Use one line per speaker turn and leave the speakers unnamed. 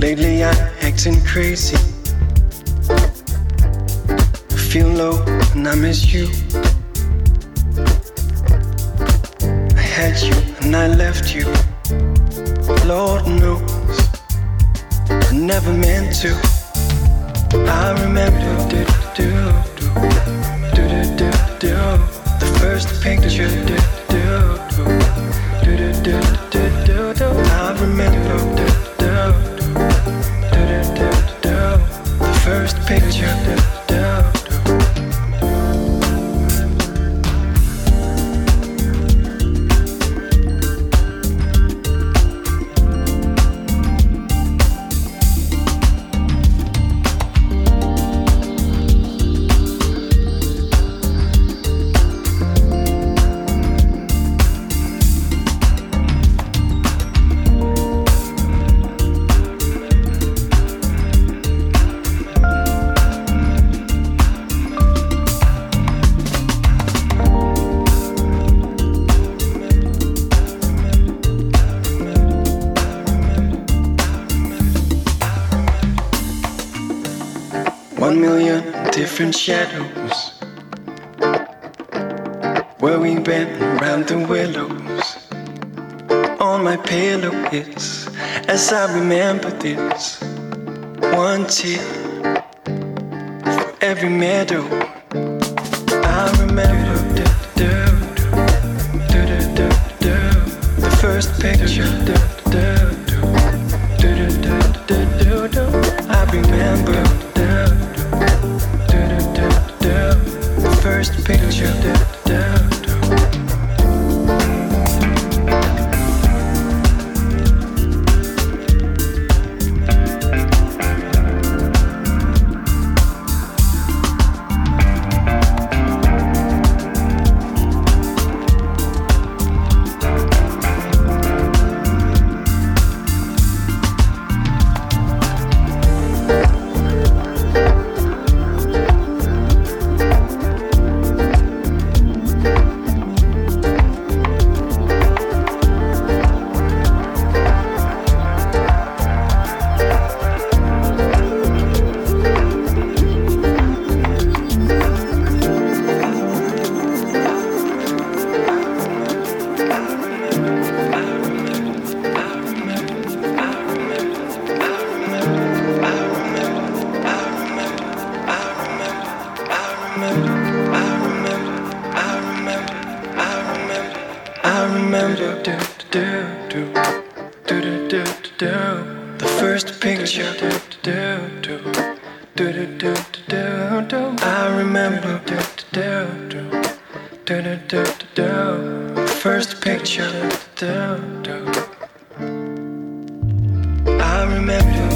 Lately I'm acting crazy. I feel low and I miss you. I had you and I left you. Lord knows I never meant to. I remember the first picture. I remember the first picture. 1,000,000 different shadows where we ran around the willows. On my pillow is, as I remember this, one tear for every meadow. I remember the first picture. I remember the first picture. The first picture. I remember the first picture. I remember